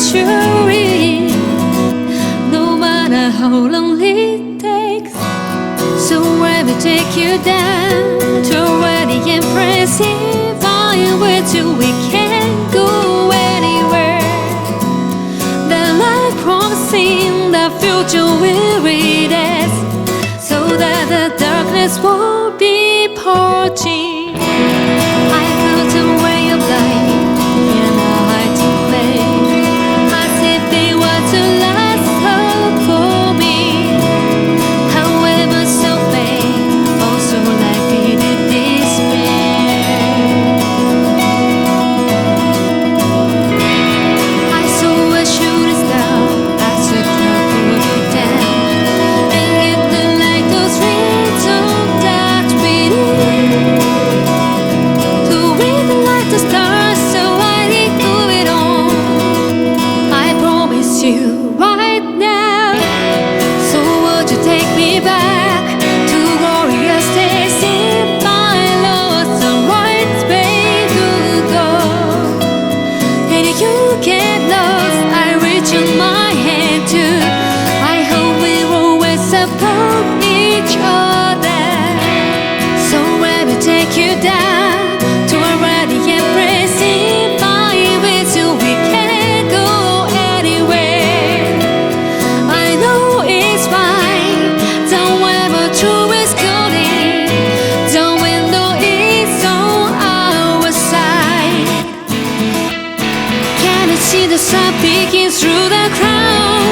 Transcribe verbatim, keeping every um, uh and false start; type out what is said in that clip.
century, no matter how long it takes. So let me take you down to a ready and impressive. I'm with you, we can't go anywhere. The life promising the future will read us, so that the darkness won't be parting. I built a way of life in a hiding place, as if they were to last hope for me. However, so vain, also like me did despair. I saw a shooting star as a cloud put down, and it looked like those rays of that we did. To win like the stars, so I did do it all. I promise you right now. So would you take me back to glorious days if I lost the right way to go? And if you get lost, I reach in my hand too. I hope we will always support each other. So let me take you down to a ready and impressive. I'm with you, we can't go anywhere. I know it's fine, don't ever true is calling. The window is on our side. Can you see the sun peeking through the clouds?